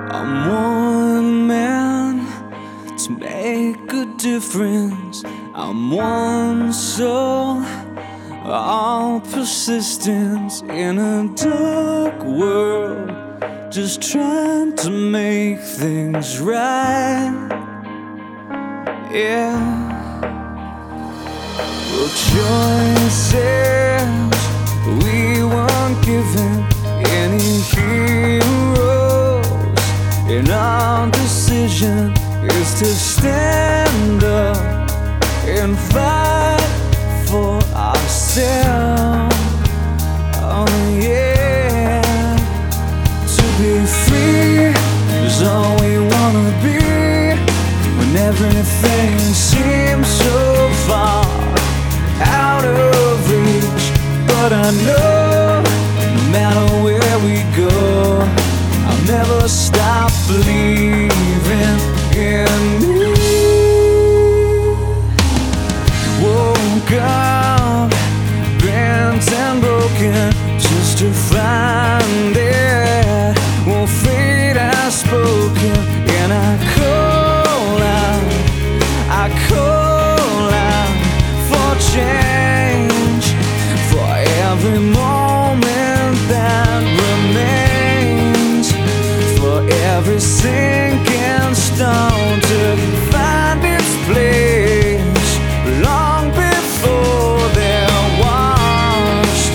I'm one man to make a difference. I'm one soul, all persistence in a dark world, just trying to make things right. Yeah. Well, choices we weren't given, any heroes, and our decision is to stand up and fight for ourselves. Oh yeah, to be free is all we wanna be, when everything seems so far out of reach. But I know no matter where we go, I'll never stop believing in you. Woke up bent and broken just to find it. Well, fate has spoken, and I call out for change, for every moment that remains, for every sinking stone to find its place long before they're washed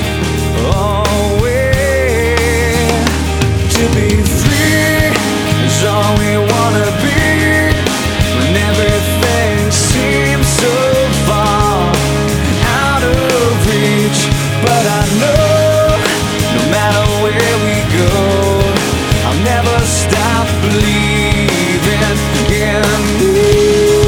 away. To be free is all we wanna be, when everything seems so far out of reach. But I know no matter where we go, I'll never stop believing in you.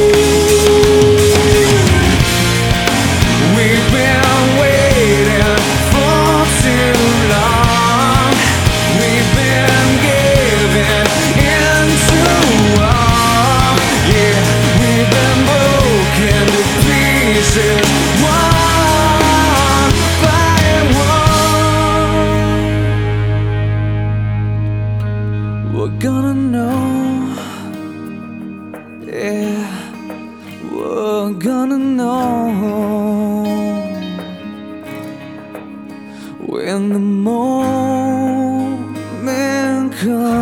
We've been waiting for too long, we've been giving in too long. Yeah, we've been broken to pieces, one by one. We're gonna know, yeah, we're gonna know when the moment comes.